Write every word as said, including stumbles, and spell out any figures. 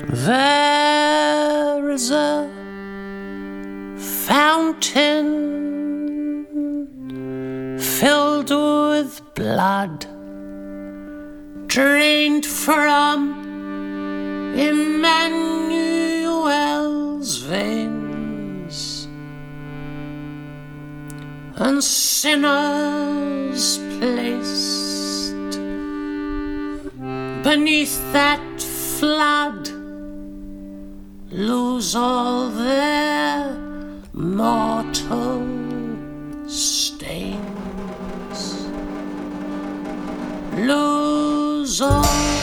There is a fountain filled with blood, drained from Emmanuel's veins, and sinners placed beneath that flood lose all their mortal stains, lose all